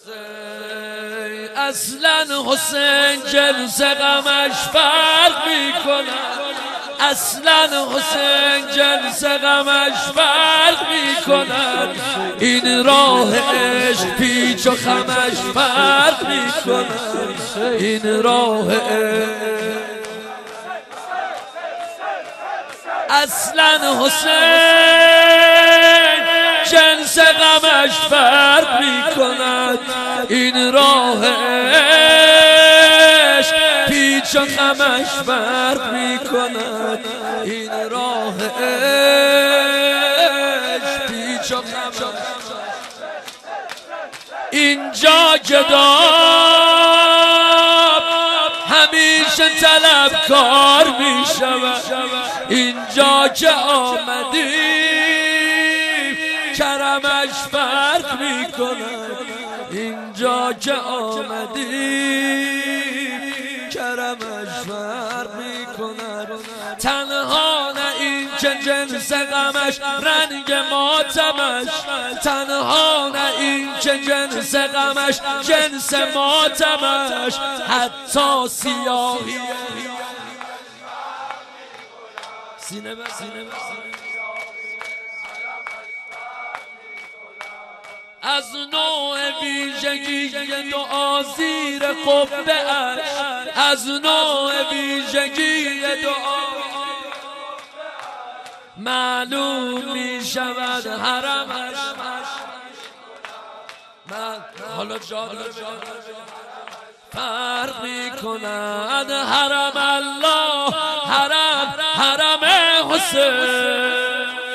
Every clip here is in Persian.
اصلا حسین جنس غمش فرق میکند، اصلا حسین جنس غمش فرق میکند، این راه عشق پیچ و خمش فرق میکند، این راه عشق. اصلا حسین جنس غمش فرق میکند، این راه عشق پیچ و خمش فرق میکند، این راه عشق پیچ و خمش. اینجا گداب همیشه طلبکار میشود، اینجا که آمدی کرمش فرق میکند، اینجا که آمدی کرمش فرق میکند. تنها نه این که جنس غمش رنگ ماتمش، تنها نه این که جنس غمش جنس ماتمش، حتی سیاهی سینه به سینه از نوع ویژگی دعا زیر قبه اش، از نوع ویژگی دعا معلوم می شود حرمش. حالا جادر فرق می کند حرم الله، حرم حسین.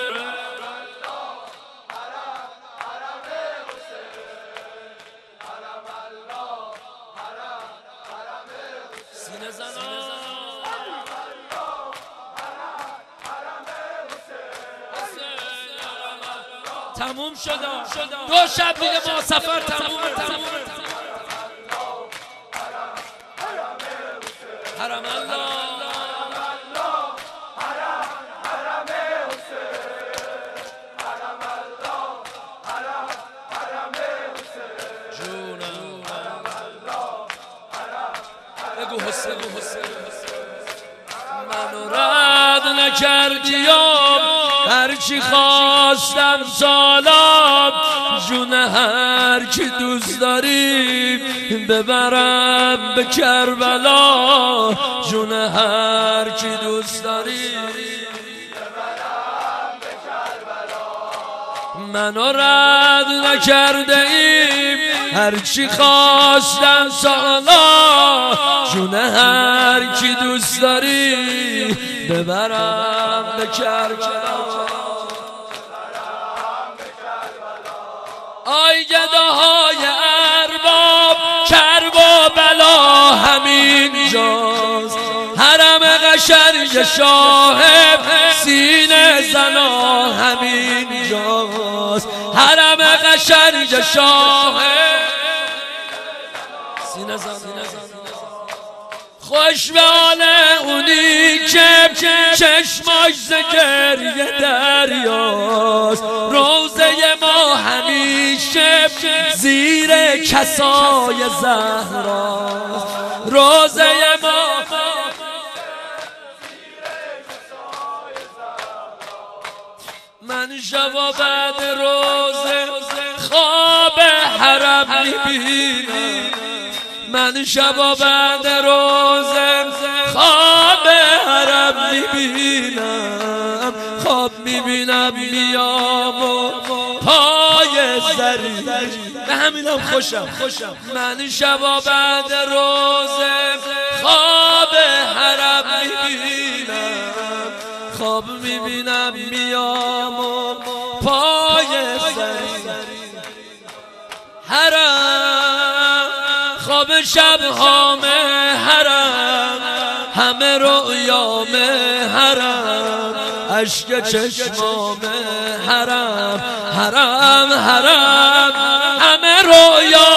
تموم شد، دو شب دیگه ما سفر تموم. حرم الله، جونم بگو حسین، منو رد نکردیم هرچی خواستم سالات، جون هر کی دوست داری ببرم به کربلا، جون هر کی دوست داری ببرم به کربلا. منو رد نکرده ایم هرچی خواستم سالات، جون هر کی دوست داری ببرم به کربلا. آی گداهای ارباب کرب و بلا همین جاست، حرم قشنگ شاهب سینه زنا همین جاست، حرم قشنگ شاهب سینه زنا. خوش به حال اونی که چشماش ز گریه دریاست، روزه ما همیشه زیر کسای زهراست، روزه ما من شب بعد روزه خواب حرم میبینم، من شب بعد روزه خواب حرم میبینم، خواب میبینم میام و پای زری به همینم خوشم. من شب بعد روزه خواب حرم میبینم، خواب میبینم میام و پای زری حرم، خواب شبهام حرم، همه رویام حرم، اشک چشمام حرم، همه رویام